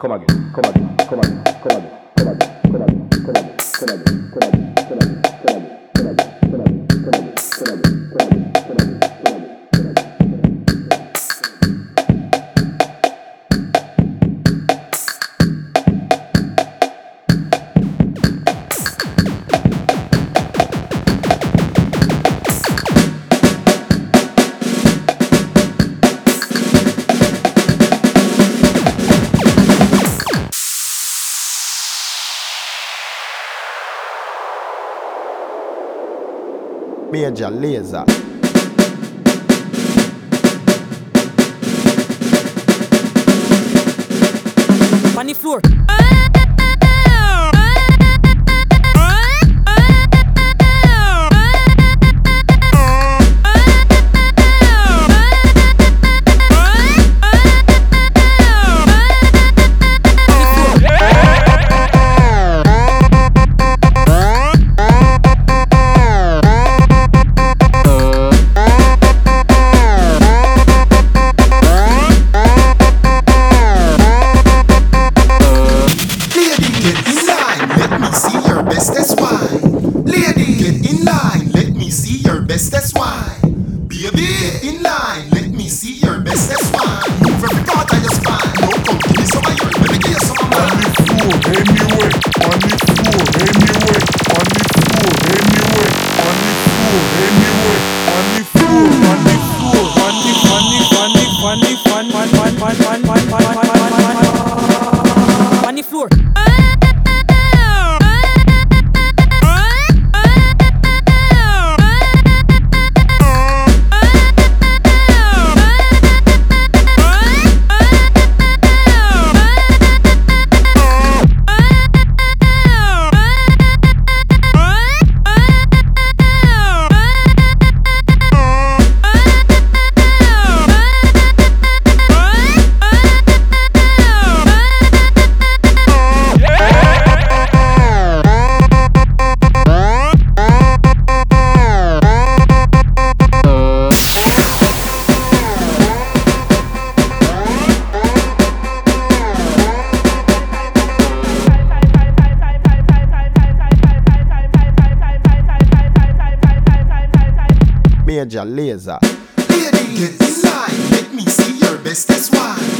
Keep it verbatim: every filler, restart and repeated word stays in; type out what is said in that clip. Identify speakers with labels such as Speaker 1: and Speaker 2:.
Speaker 1: Come again, come again, come again, come again, come again, come again, come again, come again, come again, come again, come again, come again, come again, come again, come again, come again, come again, come again, come again.
Speaker 2: Major Lazer.
Speaker 3: On the floor.
Speaker 4: That's why, baby, get in line. Let me see your best. That's why. Move every part of your spine. No, come give me some of yours. Let me give you some of mine.
Speaker 5: On the floor, anyway. On the floor, anyway. On the floor, anyway. On the floor, anyway. On the floor, on the floor, on the, on the, on the, on the, on the, on the, on the, on the, on the floor.
Speaker 2: Major Lazer.
Speaker 4: Lady, get in line. Let me see your best. That's why.